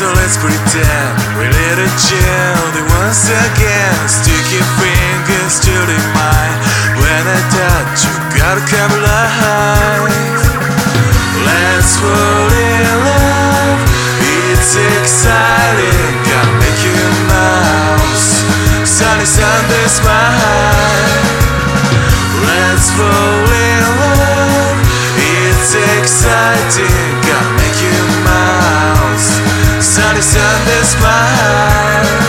So let's pretend we lit a chill once again. Sticky fingers to the mind. When I touch you, gotta come alive. Let's fall in love. It's exciting, gotta make you mouse. Sunny Sunday smile. Let's fall in love. It's exciting, gotta make you mouse. Sunny Sunday smile.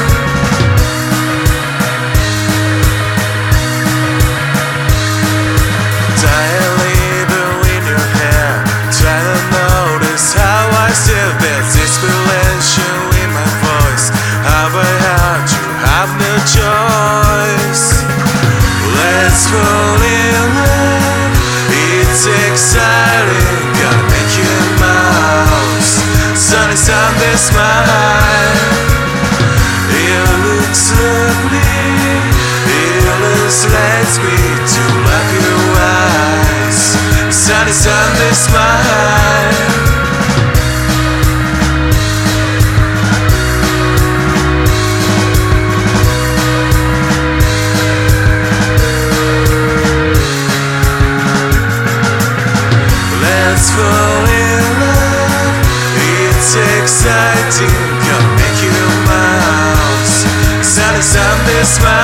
Tightly in your hair, try to notice how I still there's inspiration in my voice. Have I had you have no choice? Let's fall in love. It's exciting, gotta make you mouse. Sunny Sunday smile. It looks lovely. It looks like me to lock your eyes. Sunny Sunday smile. Let's fall in love. It's exciting, gonna make you mouse. Sunny Sunday smile.